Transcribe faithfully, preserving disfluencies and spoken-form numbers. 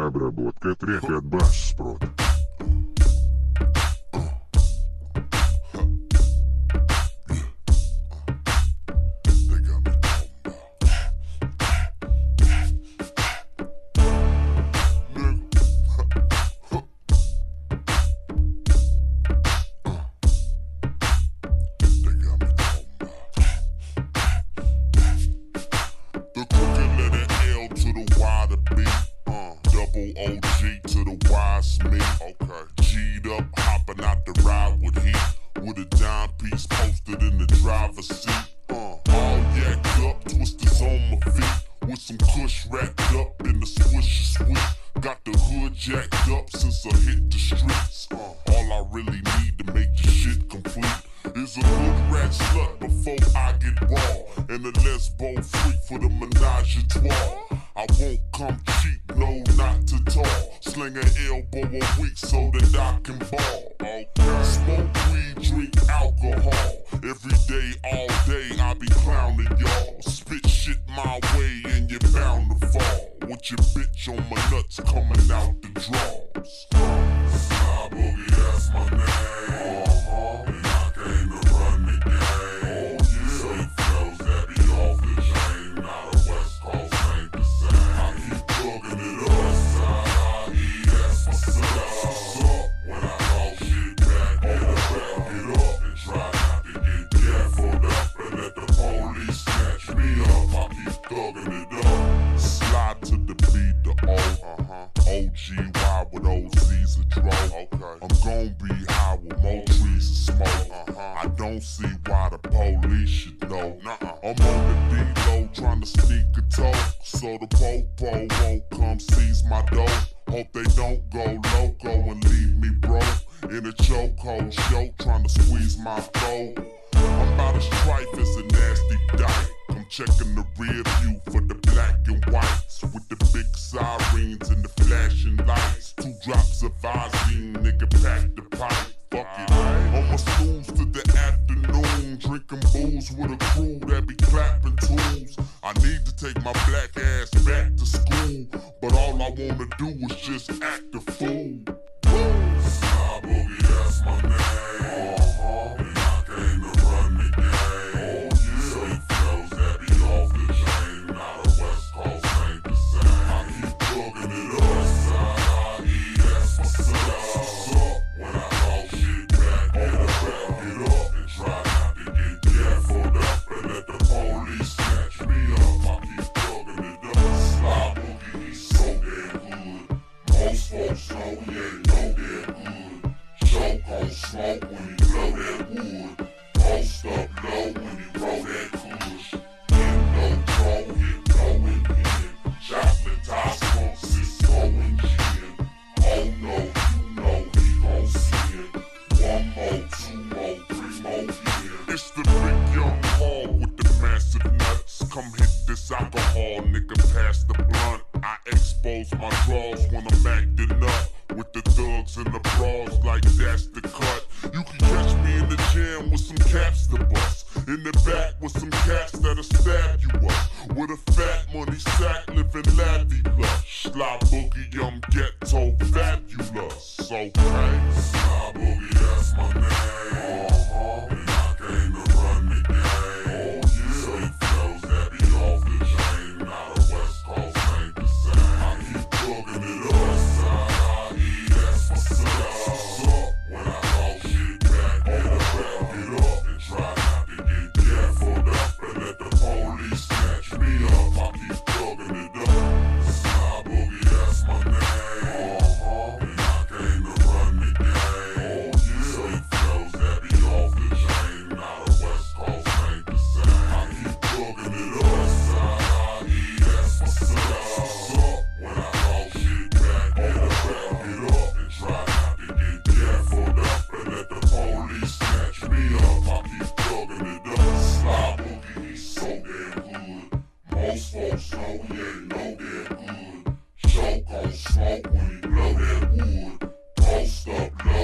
Обработка трека от Buzzsprout. O G to the wise me. Okay. G'd up, hopping out the ride with heat. With a dime piece posted in the driver's seat. Uh, all yacked up, twisters on my feet. With some kush wrapped up in the swisher sweet. Got the hood jacked up since I hit the streets. Uh, all I really need to make this shit complete is a hood rat slut before I get raw. And a lesbo freak for the menage a trois. I won't come cheap, no, not to tall. Sling an elbow a week so that I can ball. Okay. Smoke weed, drink alcohol. Every day, all day, I be clowning y'all. Spit shit my way and you're bound to fall. With your bitch on my nuts coming out the drawers. Sly Boogie, that's my name. Uh-huh. And I came to run the game. Oh yeah. Sweet flows that be off the chain. Not a West Coast ain't the same. I keep plugging it up. Westside I E, that's my stuff. When I talk shit back, get up, back, get up. And try not to get gaffled up. And let the police snatch me up. I keep thugging it up. Slide to the beat, the O. Uh-huh. O G Y with O Z's a dro. Okay. I'm gon' be high with more trees to smoke. Uh-huh. I don't see why the police should know. Nuh-uh. I'm on the D-Lo trying to sneak a toe. So the po-po won't come seize my dough. Hope they don't go loco and leave me broke. In a chokehold show trying to squeeze my throat. I'm about as trife as a nasty dyke. I'm checking the rear view for the black and whites. With the big sirens and the flashing lights. Two drops of Visine, nigga pack the pipe. Fuck it. On my stools to the afternoon. Drinking booze with a crew that be clapping tools. I need to take my black ass back to school. But all I wanna do is just act a fool. Sly Boogie, that's my name. Uh-huh. And I came to run the game. Oh yeah. Sweet flows that be off the chain. Not a West Coast ain't the same. I keep plugging it up. Westside I E, that's my stuff. When I talk shit back, get up, back, get up. And try not to get gaffled up. And let the police snatch me up. I keep plugging it up. Sly Boogie, he's so damn good. Most folks know he ain't no damn good. Choke on smoke when he blow that wood. Post up low when he roll that kush. Hit no draw, hit no and in. Chocolate tie smoke, Cisco and gin. Oh no, you know he gon' sin. One more, two more, three more in. It's the big young hog with the massive nuts. Come hit this alcohol, nigga, pass the blunt. I expose my drawers when I'm acting up. With the thugs and the bras, like that's the cut. You can catch me in the gym with some caps to bust. In the back with some cats that'll stab you up. With a fat money sack, living lavvy lush. Sly Boogie, I'm ghetto fabulous. Okay. Sly Boogie, that's my name. Uh-huh. And I came to run the game. Oh yeah. Sweet flows that be off the chain. Not a West Coast ain't the same. I keep plugging it up. Westside I E, that's my stuff. When I talk shit back, get up, back, get up. And try not to get gaffled up. And let the police snatch me up. I keep plugging it up. Sly Boogie, that's my name. Uh-huh. And I came to run the game. Oh yeah. Sweet flows that be off the chain. Not a West Coast ain't the same. I keep plugging it up. Westside I E, that's my stuff. When I talk shit back, get up, back, get up. And try not to get gaffled up. And let the police snatch me up. I keep plugging it up. Sly Boogie, he's so damn good. Most folks know he ain't no damn good. Choke on smoke when he blow that wood. Post up low